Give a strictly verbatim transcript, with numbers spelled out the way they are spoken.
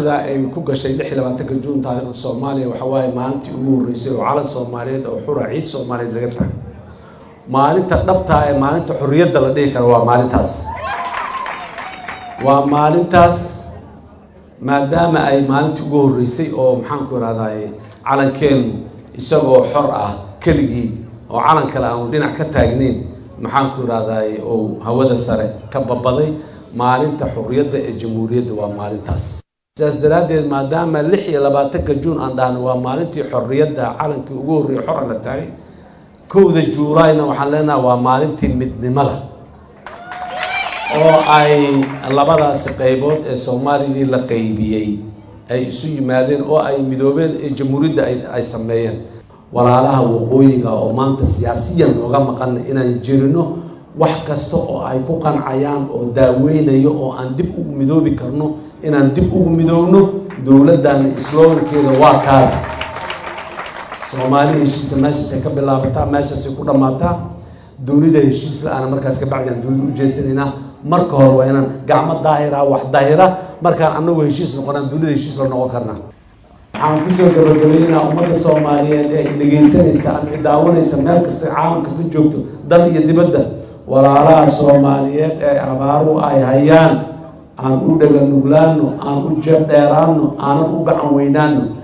ay ku gashay lix iyo labaatanka Juun taariikhda Soomaaliya waxa waaye maalintii ugu horeysay oo calan Soomaaliyeed oo xura ciid Soomaaliyeed laga tago maalinta dhabta ah ee maalinta xurriyadda la dhigi karo waa maalintaas waa maalintaas maadaama ay maalintii ugu horeysay oo maxaan ku raadaay calankeenu isagoo xor ah kaligii oo calan kale aan dhinac ka taagnayn maxaan ku raadaay oo hawada sare ka babaday maalinta xurriyadda ee jamhuuriyadda waa maalintaas sidaas daraadeed maadaama lix iyo labaatanka Juun aan dhahno waa maalintii xorriyadda calankii ugu horeeyay xor la taagay kowda Juulaayna waxaan leenahay waa maalintii midnimada oo ay labadaas qaybood ee Soomaaliyeed la qaybiyay ay isu yimaadeen oo ay midoobeen ee jamhuuriyadda ay sameeyeen walaalaha waqooyiga oo maanta siyaasiyan uga maqan inaan jirino wax kasta oo ay ku qancayaan oo daaweynayo oo aan dib ugu midoobi karno inaan dib ugu midoowno dawladdan slogankeeda waa kaas Soomaaliya heshiis meesha ka bilaabataa meesha si ku dhamaataa dawladda heshiis la'aan markaas ka bacdan dawladdu u jeesanina marka hore waa inaan gacmo daahira wax daahira markaan anagu heshiis noqonaan dawladda heshiis la noqon karnaa waxaan ku soo gabagabeynaa ummadda Soomaaliyeed ee dhageysanaysa ama daawanaysa meel kasta caalamka ka joogto dal iyo dibadda walaalaha Soomaaliyeed ee abaaru ay hayaan aan u dhagan nuglaano aan u jeeb dheeraano aan u gacan weynaano